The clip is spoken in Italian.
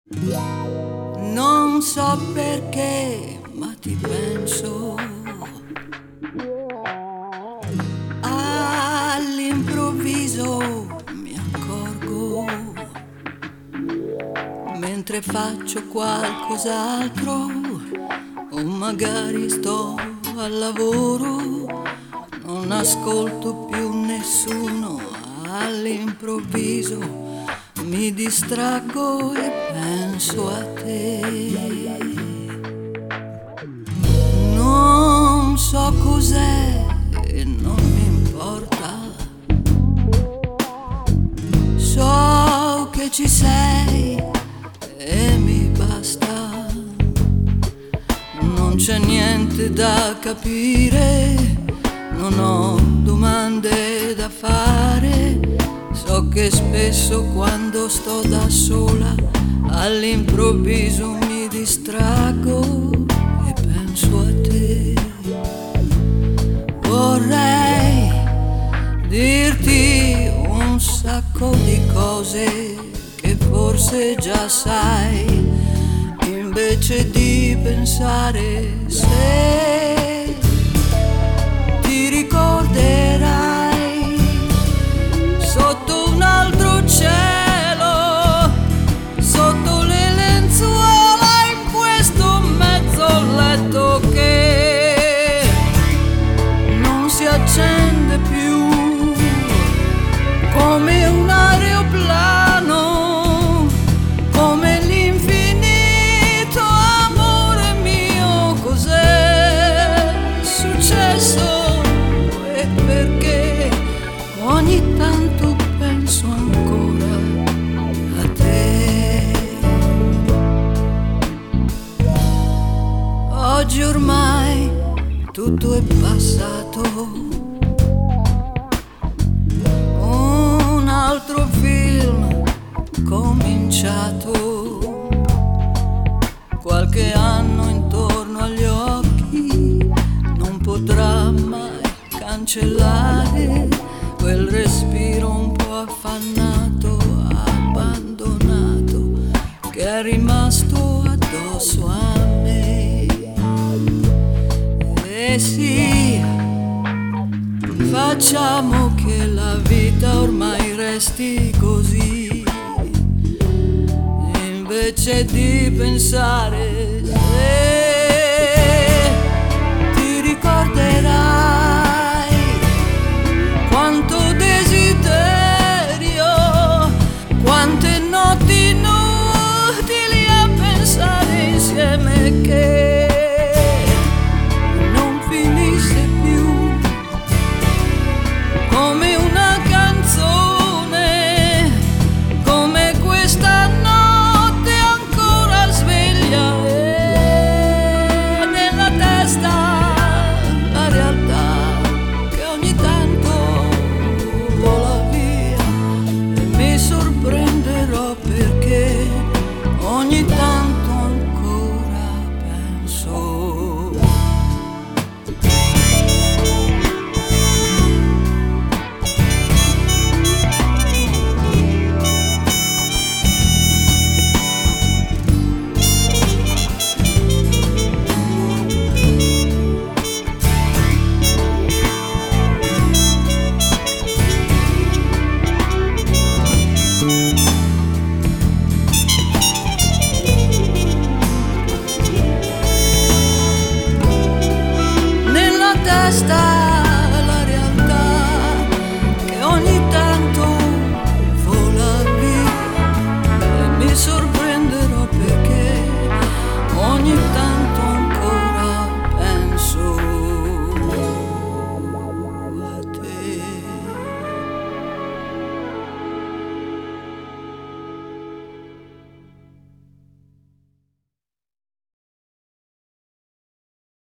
Non so perché, ma ti penso. All'improvviso mi accorgo, mentre faccio qualcos'altro o magari sto al lavoro, non ascolto più nessuno. All'improvviso mi distraggo e penso a te. Non so cos'è e non mi importa. So che ci sei e mi basta. Non c'è niente da capire, non ho domande da fare. So che spesso quando sto da sola all'improvviso mi distraggo e penso a te. Vorrei dirti un sacco di cose che forse già sai, invece di pensare se ti ricorderai sotto un altro cielo, sotto le lenzuola, in questo mezzo letto che non si accende più, come un aeroplano, come l'infinito, amore mio. Cos'è successo e perché ogni tanto penso ancora a te. Oggi ormai tutto è passato, un altro film cominciato, qualche anno intorno agli occhi non potrà mai cancellare quel respiro un po' affannato, abbandonato, che è rimasto addosso a me. E sì, facciamo che la vita ormai resti così, invece di pensare se